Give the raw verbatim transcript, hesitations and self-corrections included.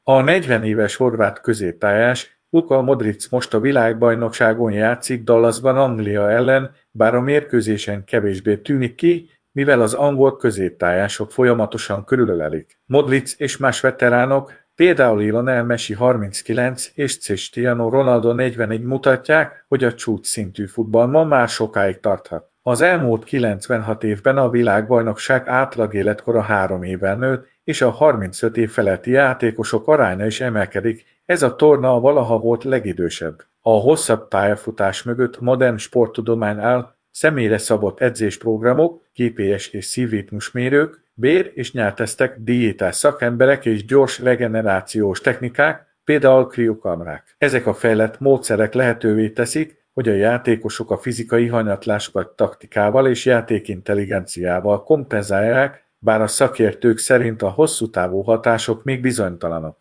A negyven éves horvát középpályás Luka Modric most a világbajnokságon játszik Dallasban Anglia ellen, bár a mérkőzésen kevésbé tűnik ki, mivel az angol középpályások folyamatosan körülölelik. Modric és más veteránok, például Lionel Messi harminckilenc és Cristiano Ronaldo negyvenegy mutatják, hogy a csúcs szintű futball ma már sokáig tarthat. Az elmúlt kilencvenhat évben a világbajnokság átlag életkora három évvel nőtt, és a harmincöt év feletti játékosok aránya is emelkedik, ez a torna a valaha volt legidősebb. A hosszabb pályafutás mögött modern sporttudomány áll, személyre szabott edzésprogramok, gé pé es és szívritmusmérők, bér- és nyáltesztek, diétás szakemberek és gyors regenerációs technikák, például kriokamrák. Ezek a fejlett módszerek lehetővé teszik, hogy a játékosok a fizikai hanyatlásokat taktikával és játékintelligenciával kompenzálják, bár a szakértők szerint a hosszú távú hatások még bizonytalanok.